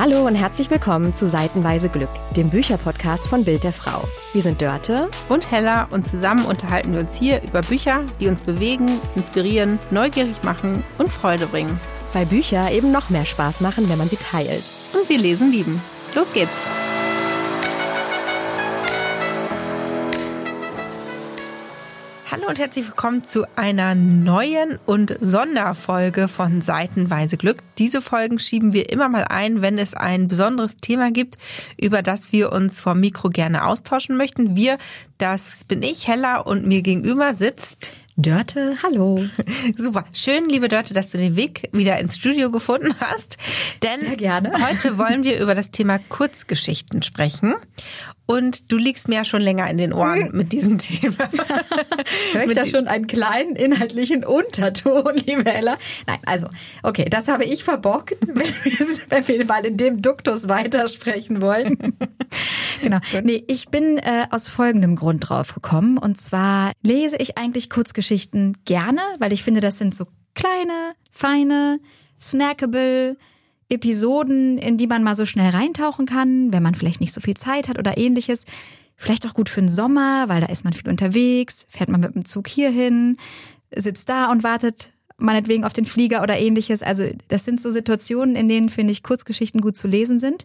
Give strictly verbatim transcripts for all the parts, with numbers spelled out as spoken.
Hallo und herzlich willkommen zu Seitenweise Glück, dem Bücherpodcast von Bild der Frau. Wir sind Dörte und Hella und zusammen unterhalten wir uns hier über Bücher, die uns bewegen, inspirieren, neugierig machen und Freude bringen. Weil Bücher eben noch mehr Spaß machen, wenn man sie teilt. Und wir lesen lieben. Los geht's! Hallo und herzlich willkommen zu einer neuen und Sonderfolge von Seitenweise Glück. Diese Folgen schieben wir immer mal ein, wenn es ein besonderes Thema gibt, über das wir uns vom Mikro gerne austauschen möchten. Wir, das bin ich, Hella, und mir gegenüber sitzt Dörte, hallo. Super. Schön, liebe Dörte, dass du den Weg wieder ins Studio gefunden hast. Denn Sehr gerne. Heute wollen wir über das Thema Kurzgeschichten sprechen. Und du liegst mir ja schon länger in den Ohren mit diesem Thema. Höre ich da schon einen kleinen inhaltlichen Unterton, liebe Hella? Nein, also, okay, das habe ich verbockt, wenn wir mal in dem Duktus weitersprechen wollen. Genau. Nee, ich bin äh, aus folgendem Grund drauf gekommen. Und zwar lese ich eigentlich Kurzgeschichten gerne, weil ich finde, das sind so kleine, feine, snackable Episoden, in die man mal so schnell reintauchen kann, wenn man vielleicht nicht so viel Zeit hat oder ähnliches. Vielleicht auch gut für den Sommer, weil da ist man viel unterwegs, fährt man mit dem Zug hierhin, sitzt da und wartet meinetwegen auf den Flieger oder ähnliches. Also das sind so Situationen, in denen, finde ich, Kurzgeschichten gut zu lesen sind.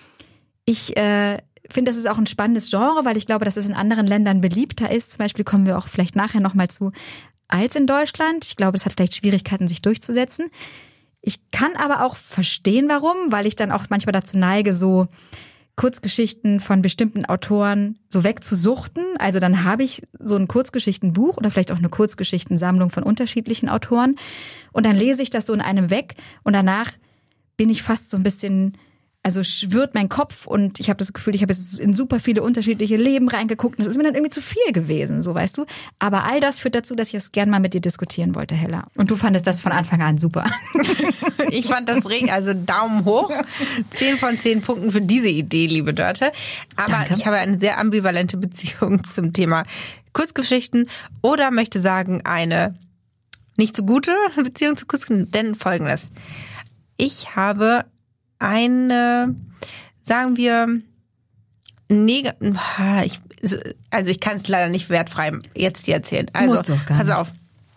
Ich äh, finde, das ist auch ein spannendes Genre, weil ich glaube, dass es in anderen Ländern beliebter ist. Zum Beispiel kommen wir auch vielleicht nachher nochmal zu, als in Deutschland. Ich glaube, es hat vielleicht Schwierigkeiten, sich durchzusetzen. Ich kann aber auch verstehen, warum, weil ich dann auch manchmal dazu neige, so Kurzgeschichten von bestimmten Autoren so wegzusuchten. Also dann habe ich so ein Kurzgeschichtenbuch oder vielleicht auch eine Kurzgeschichtensammlung von unterschiedlichen Autoren und dann lese ich das so in einem weg und danach bin ich fast so ein bisschen, also schwirrt mein Kopf und ich habe das Gefühl, ich habe jetzt in super viele unterschiedliche Leben reingeguckt und das ist mir dann irgendwie zu viel gewesen, so weißt du. Aber all das führt dazu, dass ich es gerne mal mit dir diskutieren wollte, Hella. Und du fandest das von Anfang an super. Ich fand das Regen, also Daumen hoch. Zehn von zehn Punkten für diese Idee, liebe Dörte. Aber Danke. Ich habe eine sehr ambivalente Beziehung zum Thema Kurzgeschichten oder möchte sagen, eine nicht so gute Beziehung zu Kurzgeschichten, denn Folgendes. Ich habe eine, sagen wir, neg- ich, also ich kann es leider nicht wertfrei jetzt dir erzählen. Also, pass auf.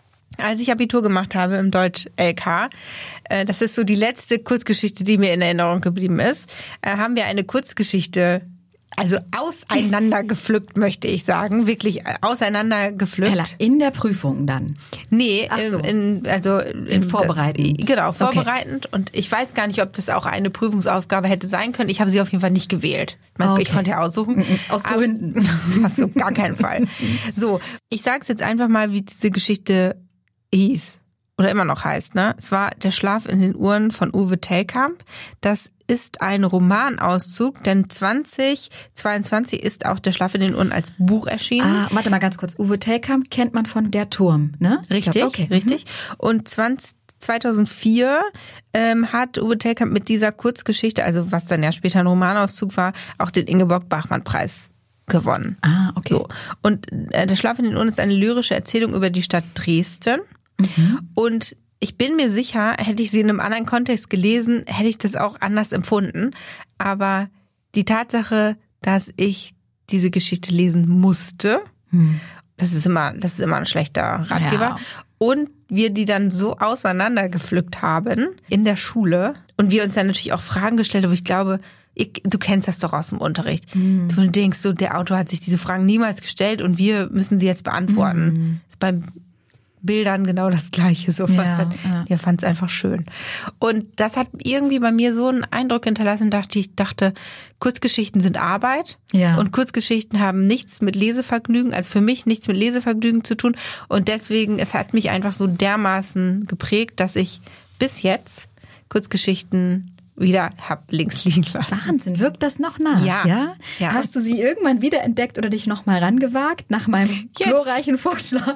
Als ich Abitur gemacht habe im Deutsch-L K, das ist so die letzte Kurzgeschichte, die mir in Erinnerung geblieben ist, haben wir eine Kurzgeschichte, also auseinandergepflückt, möchte ich sagen, wirklich auseinandergepflückt. Hella, in der Prüfung dann? Nee, Ach so. in, also in vorbereitend. Genau, vorbereitend. Okay. Und ich weiß gar nicht, ob das auch eine Prüfungsaufgabe hätte sein können. Ich habe sie auf jeden Fall nicht gewählt. Okay. Ich konnte ja aussuchen. Aus Gründen. Ach so, gar keinen Fall. So, ich sag's jetzt einfach mal, wie diese Geschichte hieß. Oder immer noch heißt, ne? Es war Der Schlaf in den Uhren von Uwe Tellkamp. Das ist ein Romanauszug, denn zwanzig zweiundzwanzig ist auch Der Schlaf in den Uhren als Buch erschienen. Ah, warte mal ganz kurz. Uwe Tellkamp kennt man von Der Turm, ne? Richtig, glaub, okay. richtig. Und zwanzig zweitausendvier ähm, hat Uwe Tellkamp mit dieser Kurzgeschichte, also was dann ja später ein Romanauszug war, auch den Ingeborg-Bachmann-Preis gewonnen. Ah, okay. So. Und äh, Der Schlaf in den Uhren ist eine lyrische Erzählung über die Stadt Dresden. Mhm. Und ich bin mir sicher, hätte ich sie in einem anderen Kontext gelesen, hätte ich das auch anders empfunden. Aber die Tatsache, dass ich diese Geschichte lesen musste, hm. das ist immer, das ist immer ein schlechter Ratgeber. Ja. Und wir die dann so auseinandergepflückt haben in der Schule und wir uns dann natürlich auch Fragen gestellt haben, wo ich glaube, ich, du kennst das doch aus dem Unterricht. Hm. Du denkst so, der Autor hat sich diese Fragen niemals gestellt und wir müssen sie jetzt beantworten. Hm. Das ist beim Bildern genau das Gleiche, so fast. Ja, ja. Ihr fand es einfach schön. Und das hat irgendwie bei mir so einen Eindruck hinterlassen, dachte ich, dachte, Kurzgeschichten sind Arbeit ja. und Kurzgeschichten haben nichts mit Lesevergnügen, also für mich nichts mit Lesevergnügen zu tun. Und deswegen, es hat mich einfach so dermaßen geprägt, dass ich bis jetzt Kurzgeschichten wieder hab links liegen lassen. Wahnsinn, wirkt das noch nach? Ja. ja. ja. Hast du sie irgendwann wiederentdeckt oder dich noch mal rangewagt nach meinem Jetzt. glorreichen Vorschlag?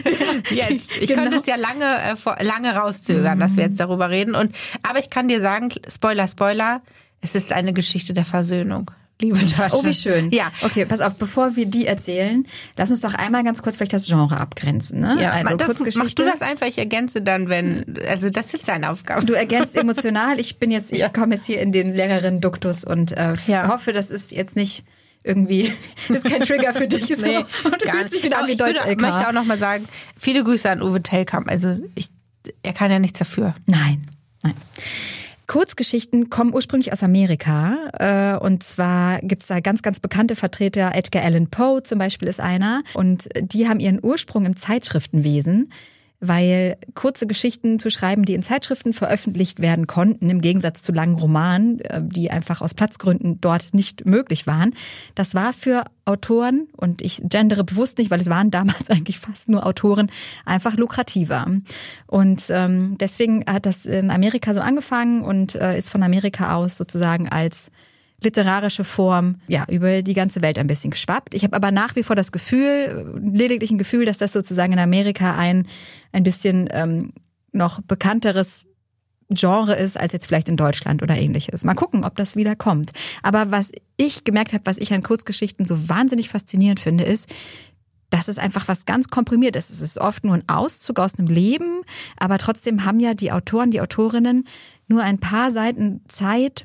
Jetzt. Ich genau. konnte es ja lange, äh, lange rauszögern, mhm. dass wir jetzt darüber reden. Und aber ich kann dir sagen, Spoiler, Spoiler, es ist eine Geschichte der Versöhnung. liebe Dörte. Oh, wie schön. Ja. Okay, pass auf, bevor wir die erzählen, lass uns doch einmal ganz kurz vielleicht das Genre abgrenzen. Ne? Ja, also das, Kurzgeschichte. machst du das einfach, ich ergänze dann, wenn, also das ist jetzt deine Aufgabe. Du ergänzt emotional, ich bin jetzt, ich ja. komme jetzt hier in den Lehrerinnen-Duktus und äh, ja. hoffe, das ist jetzt nicht irgendwie, das ist kein Trigger für dich. So. Nee, und du gar fühlst dich wieder an wie ich würde, Deutsch-L K. möchte auch nochmal sagen, viele Grüße an Uwe Tellkamp, also ich, er kann ja nichts dafür. Nein, nein. Kurzgeschichten kommen ursprünglich aus Amerika äh, und zwar gibt's da ganz, ganz bekannte Vertreter, Edgar Allan Poe zum Beispiel ist einer und die haben ihren Ursprung im Zeitschriftenwesen, weil kurze Geschichten zu schreiben, die in Zeitschriften veröffentlicht werden konnten, im Gegensatz zu langen Romanen, die einfach aus Platzgründen dort nicht möglich waren. Das war für Autoren, und ich gendere bewusst nicht, weil es waren damals eigentlich fast nur Autoren, einfach lukrativer. Und ähm, deswegen hat das in Amerika so angefangen und äh, ist von Amerika aus sozusagen als literarische Form ja über die ganze Welt ein bisschen geschwappt. Ich habe aber nach wie vor das Gefühl, lediglich ein Gefühl, dass das sozusagen in Amerika ein ein bisschen ähm, noch bekannteres Genre ist als jetzt vielleicht in Deutschland oder ähnliches. Mal gucken, ob das wieder kommt. Aber was ich gemerkt habe, was ich an Kurzgeschichten so wahnsinnig faszinierend finde, ist, dass es einfach was ganz komprimiert ist. Es ist oft nur ein Auszug aus einem Leben, aber trotzdem haben ja die Autoren, die Autorinnen nur ein paar Seiten Zeit,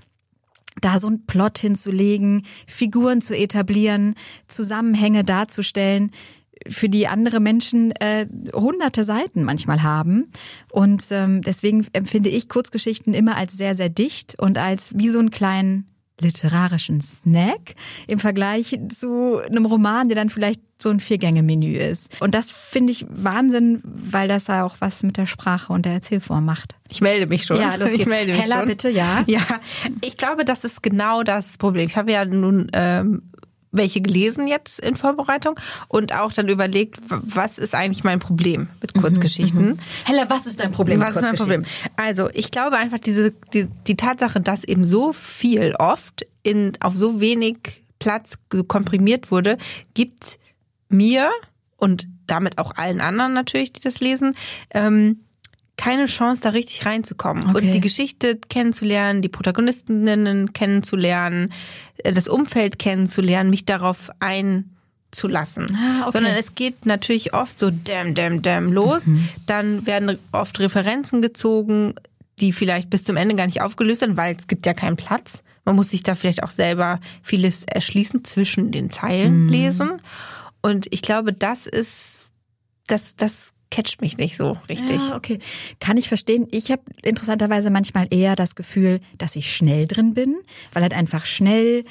da so einen Plot hinzulegen, Figuren zu etablieren, Zusammenhänge darzustellen, für die andere Menschen äh, hunderte Seiten manchmal haben. Und ähm, deswegen empfinde ich Kurzgeschichten immer als sehr, sehr dicht und als wie so einen kleinen literarischen Snack im Vergleich zu einem Roman, der dann vielleicht so ein Vier-Gänge-Menü ist. Und das finde ich Wahnsinn, weil das ja auch was mit der Sprache und der Erzählform macht. Ich melde mich schon. Ja, los geht's. Ich melde mich Hella, schon. bitte, ja. Ja, ich glaube, das ist genau das Problem. Ich habe ja nun ähm, welche gelesen jetzt in Vorbereitung und auch dann überlegt, was ist eigentlich mein Problem mit Kurzgeschichten. Mhm, Hella, was ist dein Problem was mit Kurzgeschichten? Was ist mein Problem? Also ich glaube einfach diese die, die Tatsache, dass eben so viel oft in auf so wenig Platz komprimiert wurde, gibt mir und damit auch allen anderen natürlich, die das lesen, ähm, keine Chance, da richtig reinzukommen. Okay. Und die Geschichte kennenzulernen, die Protagonistinnen kennenzulernen, das Umfeld kennenzulernen, mich darauf einzulassen. Ah, okay. Sondern es geht natürlich oft so damn, damn, damn los. Mhm. Dann werden oft Referenzen gezogen, die vielleicht bis zum Ende gar nicht aufgelöst sind, weil es gibt ja keinen Platz. Man muss sich da vielleicht auch selber vieles erschließen, zwischen den Zeilen mhm. lesen. Und ich glaube, das ist, das, das catcht mich nicht so richtig. Ja, okay. Kann ich verstehen. Ich habe interessanterweise manchmal eher das Gefühl, dass ich schnell drin bin, weil halt einfach schnell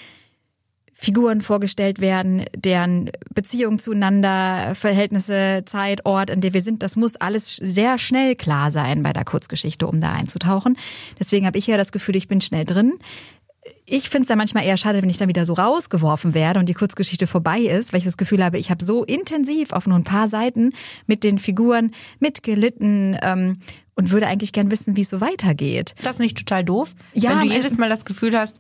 Figuren vorgestellt werden, deren Beziehung zueinander, Verhältnisse, Zeit, Ort, an der wir sind. Das muss alles sehr schnell klar sein bei der Kurzgeschichte, um da einzutauchen. Deswegen habe ich ja das Gefühl, ich bin schnell drin. Ich finde es dann manchmal eher schade, wenn ich dann wieder so rausgeworfen werde und die Kurzgeschichte vorbei ist, weil ich das Gefühl habe, ich habe so intensiv auf nur ein paar Seiten mit den Figuren mitgelitten ähm, und würde eigentlich gern wissen, wie es so weitergeht. Ist das nicht total doof? Ja, wenn du jedes Mal das Gefühl hast,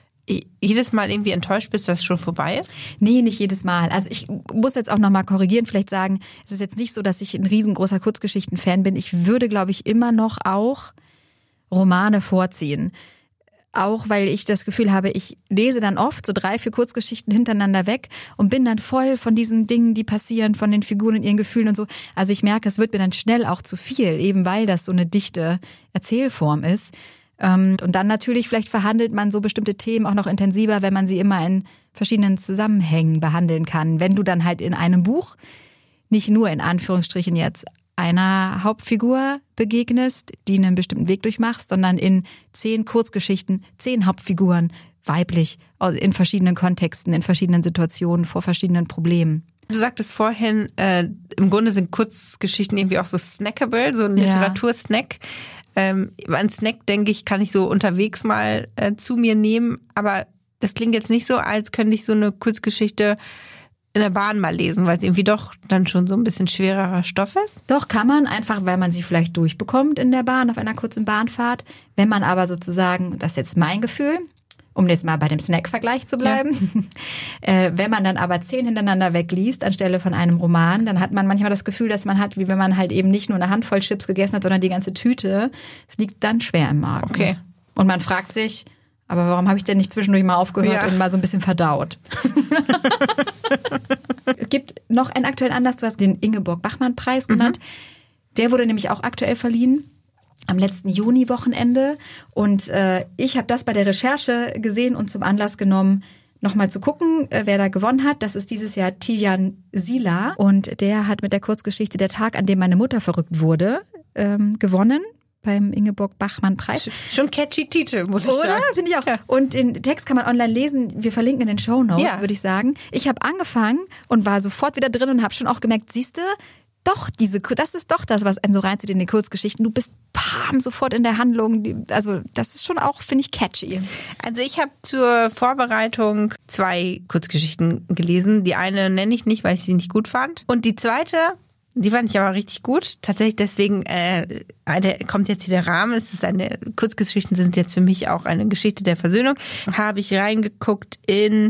jedes Mal irgendwie enttäuscht bist, dass es schon vorbei ist? Nee, nicht jedes Mal. Also ich muss jetzt auch nochmal korrigieren, vielleicht sagen, es ist jetzt nicht so, dass ich ein riesengroßer Kurzgeschichten-Fan bin. Ich würde, glaube ich, immer noch auch Romane vorziehen. Auch weil ich das Gefühl habe, ich lese dann oft so drei, vier Kurzgeschichten hintereinander weg und bin dann voll von diesen Dingen, die passieren, von den Figuren und ihren Gefühlen und so. Also ich merke, es wird mir dann schnell auch zu viel, eben weil das so eine dichte Erzählform ist. Und dann natürlich, vielleicht verhandelt man so bestimmte Themen auch noch intensiver, wenn man sie immer in verschiedenen Zusammenhängen behandeln kann. Wenn du dann halt in einem Buch nicht nur in Anführungsstrichen jetzt einer Hauptfigur begegnest, die einen bestimmten Weg durchmachst, sondern in zehn Kurzgeschichten, zehn Hauptfiguren, weiblich, in verschiedenen Kontexten, in verschiedenen Situationen, vor verschiedenen Problemen. Du sagtest vorhin, äh, im Grunde sind Kurzgeschichten irgendwie auch so snackable, so ein Ja. Literatursnack. Ähm, an Snack, denke ich, kann ich so unterwegs mal äh, zu mir nehmen, aber das klingt jetzt nicht so, als könnte ich so eine Kurzgeschichte in der Bahn mal lesen, weil es irgendwie doch dann schon so ein bisschen schwererer Stoff ist? Doch, kann man, einfach weil man sie vielleicht durchbekommt in der Bahn, auf einer kurzen Bahnfahrt. Wenn man aber sozusagen, das ist jetzt mein Gefühl, um jetzt mal bei dem Snack-Vergleich zu bleiben, ja. äh, wenn man dann aber zehn hintereinander wegliest anstelle von einem Roman, dann hat man manchmal das Gefühl, dass man hat, wie wenn man halt eben nicht nur eine Handvoll Chips gegessen hat, sondern die ganze Tüte. Es liegt dann schwer im Magen. Okay. Und man fragt sich, Aber warum habe ich denn nicht zwischendurch mal aufgehört ja. und mal so ein bisschen verdaut? Es gibt noch einen aktuellen Anlass, du hast den Ingeborg-Bachmann-Preis genannt. Mhm. Der wurde nämlich auch aktuell verliehen. Am letzten Juni-Wochenende. Und äh, ich habe das bei der Recherche gesehen und zum Anlass genommen, nochmal zu gucken, äh, wer da gewonnen hat. Das ist dieses Jahr Tijan Sila. Und der hat mit der Kurzgeschichte Der Tag, an dem meine Mutter verrückt wurde, ähm, gewonnen. Beim Ingeborg-Bachmann-Preis. Schon catchy Titel, muss ich Oder? sagen. Finde ich auch. Ja. Und den Text kann man online lesen. Wir verlinken in den Shownotes, ja. würde ich sagen. Ich habe angefangen und war sofort wieder drin und habe schon auch gemerkt, siehste, doch, diese, das ist doch das, was einen so reinzieht in die Kurzgeschichten. Du bist bam, sofort in der Handlung. Also das ist schon auch, finde ich, catchy. Also ich habe zur Vorbereitung zwei Kurzgeschichten gelesen. Die eine nenne ich nicht, weil ich sie nicht gut fand. Und die zweite, die fand ich aber richtig gut. Tatsächlich deswegen äh, kommt jetzt hier der Rahmen. Es ist eine Kurzgeschichten sind jetzt für mich auch eine Geschichte der Versöhnung. Habe ich reingeguckt in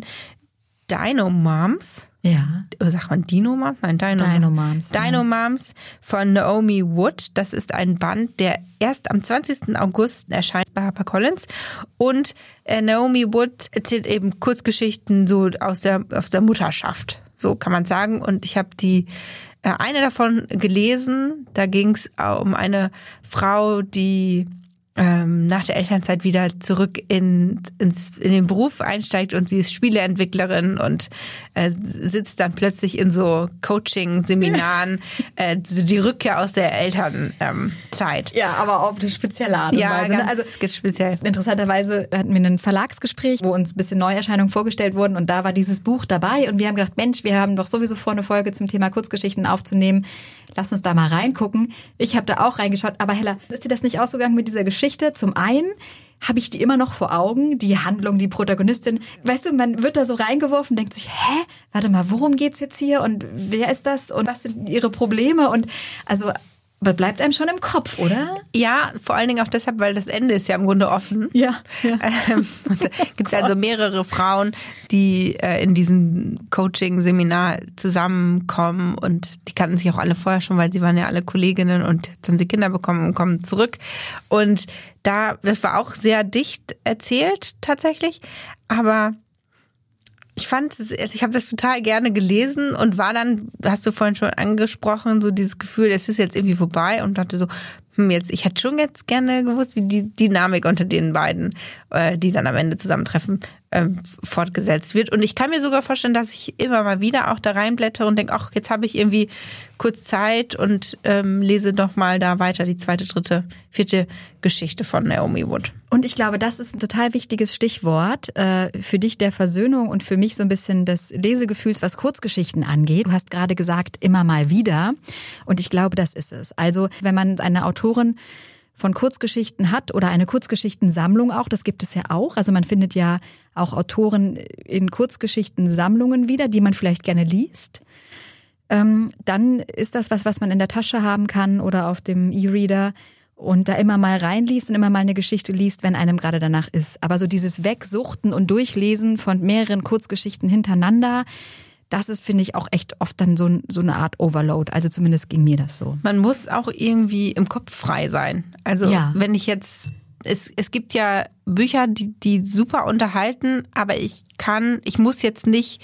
Dino Moms. Ja. Oder sagt man Dino Moms? Nein, Dino, Dino Moms. Dino ja. Moms von Naomi Wood. Das ist ein Band, der erst am zwanzigsten August erscheint bei HarperCollins. Und äh, Naomi Wood erzählt eben Kurzgeschichten so aus der, aus der Mutterschaft. So kann man sagen. Und ich habe die äh, eine davon gelesen. Da ging es um eine Frau, die ähm, nach der Elternzeit wieder zurück in, ins, in den Beruf einsteigt und sie ist Spieleentwicklerin und äh, sitzt dann plötzlich in so Coaching-Seminaren, äh, die Rückkehr aus der Elternzeit. Ja, aber auf eine spezielle Art und ja, Weise. Ganz also speziell. Interessanterweise hatten wir ein Verlagsgespräch, wo uns ein bisschen Neuerscheinungen vorgestellt wurden und da war dieses Buch dabei und wir haben gedacht, Mensch, wir haben doch sowieso vor, eine Folge zum Thema Kurzgeschichten aufzunehmen. Lass uns da mal reingucken. Ich habe da auch reingeschaut, aber Hella, ist dir das nicht ausgegangen mit dieser Geschichte? Zum einen habe ich die immer noch vor Augen, die Handlung, die Protagonistin. Weißt du, man wird da so reingeworfen, denkt sich, hä, warte mal, worum geht's jetzt hier und wer ist das und was sind ihre Probleme und also bleibt einem schon im Kopf, oder? Ja, vor allen Dingen auch deshalb, weil das Ende ist ja im Grunde offen. Ja. ja. Ähm, und da gibt es also mehrere Frauen, die äh, in diesem Coaching-Seminar zusammenkommen und die kannten sich auch alle vorher schon, weil sie waren ja alle Kolleginnen und jetzt haben sie Kinder bekommen und kommen zurück. Und da, das war auch sehr dicht erzählt tatsächlich, aber ich fand es, ich habe das total gerne gelesen und war dann, hast du vorhin schon angesprochen, so dieses Gefühl, es ist jetzt irgendwie vorbei und dachte so, hm, jetzt, ich hätte schon jetzt gerne gewusst, wie die Dynamik unter den beiden, äh, die dann am Ende zusammentreffen, ähm, fortgesetzt wird. Und ich kann mir sogar vorstellen, dass ich immer mal wieder auch da reinblättere und denke, ach, jetzt habe ich irgendwie kurz Zeit und ähm, lese doch mal da weiter die zweite, dritte, vierte Geschichte von Naomi Wood. Und ich glaube, das ist ein total wichtiges Stichwort äh, für dich der Versöhnung und für mich so ein bisschen des Lesegefühls, was Kurzgeschichten angeht. Du hast gerade gesagt, immer mal wieder. Und ich glaube, das ist es. Also, wenn man eine Autorin von Kurzgeschichten hat oder eine Kurzgeschichtensammlung auch, das gibt es ja auch. Also man findet ja auch Autoren in Kurzgeschichtensammlungen wieder, die man vielleicht gerne liest. Ähm, dann ist das was, was man in der Tasche haben kann oder auf dem E-Reader und da immer mal reinliest und immer mal eine Geschichte liest, wenn einem gerade danach ist. Aber so dieses Wegsuchten und Durchlesen von mehreren Kurzgeschichten hintereinander, das ist, finde ich, auch echt oft dann so, so eine Art Overload. Also zumindest ging mir das so. Man muss auch irgendwie im Kopf frei sein. Also ja. wenn ich jetzt, es, es gibt ja Bücher, die, die super unterhalten, aber ich kann, ich muss jetzt nicht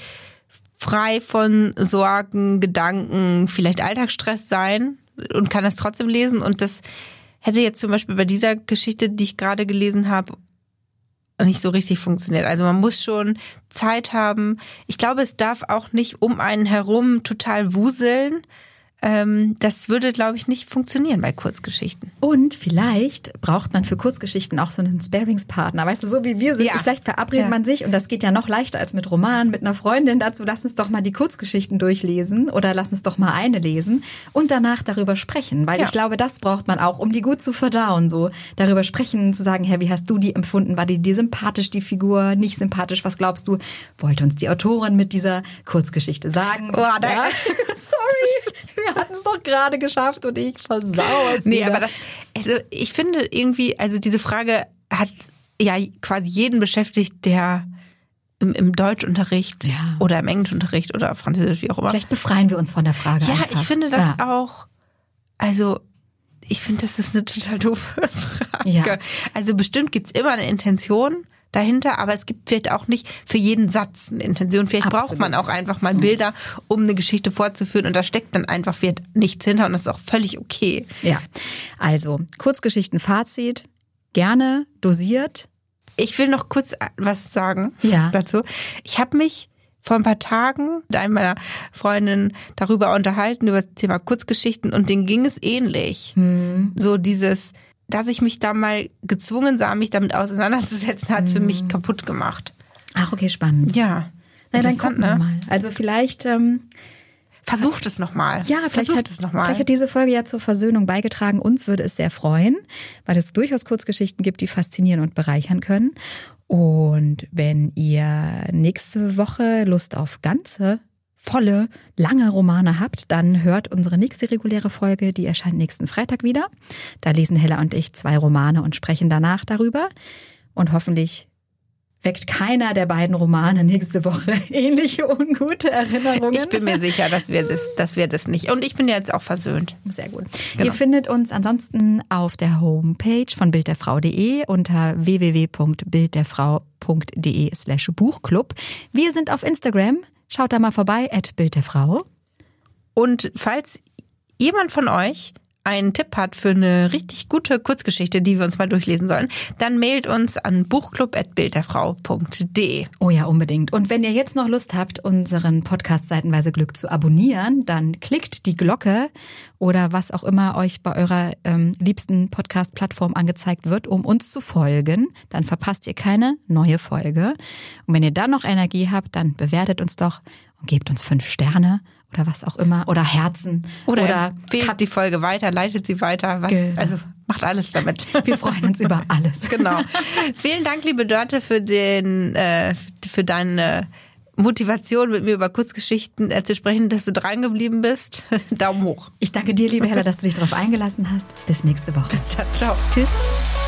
frei von Sorgen, Gedanken, vielleicht Alltagsstress sein und kann das trotzdem lesen. Und das hätte jetzt zum Beispiel bei dieser Geschichte, die ich gerade gelesen habe, nicht so richtig funktioniert. Also man muss schon Zeit haben. Ich glaube, es darf auch nicht um einen herum total wuseln. Ähm, das würde, glaube ich, nicht funktionieren bei Kurzgeschichten. Und vielleicht braucht man für Kurzgeschichten auch so einen Sparingspartner. Weißt du, so wie wir sind, ja. vielleicht verabredet ja. man sich und das geht ja noch leichter als mit Romanen, mit einer Freundin dazu, lass uns doch mal die Kurzgeschichten durchlesen oder lass uns doch mal eine lesen und danach darüber sprechen. Weil ja. ich glaube, das braucht man auch, um die gut zu verdauen. So darüber sprechen, zu sagen, hey, wie hast du die empfunden? War die dir sympathisch, die Figur? Nicht sympathisch? Was glaubst du? Wollte uns die Autorin mit dieser Kurzgeschichte sagen? Oh, da ja. Sorry. Wir hatten es doch gerade geschafft und ich versau es Nee, wieder. aber das, also ich finde irgendwie, also diese Frage hat ja quasi jeden beschäftigt, der im, im Deutschunterricht ja. oder im Englischunterricht oder Französisch, wie auch immer. Vielleicht befreien wir uns von der Frage Ja, einfach. ich finde das ja. auch, also ich finde, das ist eine total doofe Frage. Ja. Also bestimmt gibt's immer eine Intention, dahinter, aber es gibt vielleicht auch nicht für jeden Satz eine Intention. Vielleicht Absolut. braucht man auch einfach mal Bilder, um eine Geschichte fortzuführen und da steckt dann einfach vielleicht nichts hinter und das ist auch völlig okay. Ja, also Kurzgeschichten-Fazit, gerne dosiert. Ich will noch kurz was sagen ja. dazu. Ich habe mich vor ein paar Tagen mit einem meiner Freundinnen darüber unterhalten, über das Thema Kurzgeschichten und denen ging es ähnlich. Hm. So dieses, dass ich mich da mal gezwungen sah, mich damit auseinanderzusetzen, hat es hm. für mich kaputt gemacht. Ach, okay, spannend. Ja. Na, dann gucken wir ne? mal. Also vielleicht... Ähm Versucht es nochmal. Ja, vielleicht Versucht hat, es noch mal. vielleicht hat diese Folge ja zur Versöhnung beigetragen. Uns würde es sehr freuen, weil es durchaus Kurzgeschichten gibt, die faszinieren und bereichern können. Und wenn ihr nächste Woche Lust auf ganze, volle, lange Romane habt, dann hört unsere nächste reguläre Folge, die erscheint nächsten Freitag wieder. Da lesen Hella und ich zwei Romane und sprechen danach darüber. Und hoffentlich weckt keiner der beiden Romane nächste Woche ähnliche ungute Erinnerungen. Ich bin mir sicher, dass wir das, dass wir das nicht. Und ich bin jetzt auch versöhnt. Sehr gut. Genau. Ihr findet uns ansonsten auf der Homepage von bildderfrau punkt de unter w w w punkt bildderfrau punkt de slash Buchclub. Wir sind auf Instagram. Schaut da mal vorbei, at bildderfrau. Und falls jemand von euch einen Tipp hat für eine richtig gute Kurzgeschichte, die wir uns mal durchlesen sollen, dann mailt uns an buchclub at bildderfrau punkt de. Oh ja, unbedingt. Und wenn ihr jetzt noch Lust habt, unseren Podcast Seitenweise Glück zu abonnieren, dann klickt die Glocke oder was auch immer euch bei eurer ähm, liebsten Podcast-Plattform angezeigt wird, um uns zu folgen. Dann verpasst ihr keine neue Folge. Und wenn ihr dann noch Energie habt, dann bewertet uns doch und gebt uns fünf Sterne. Oder was auch immer. Oder Herzen. Oder, oder empfehlt die Folge weiter, leitet sie weiter. Was, genau. Also macht alles damit. Wir freuen uns über alles. Genau. Vielen Dank, liebe Dörte, für den, äh, für deine Motivation, mit mir über Kurzgeschichten äh, zu sprechen, dass du dran geblieben bist. Daumen hoch. Ich danke dir, liebe Hella, dass du dich darauf eingelassen hast. Bis nächste Woche. Bis dann. Ciao. Tschüss.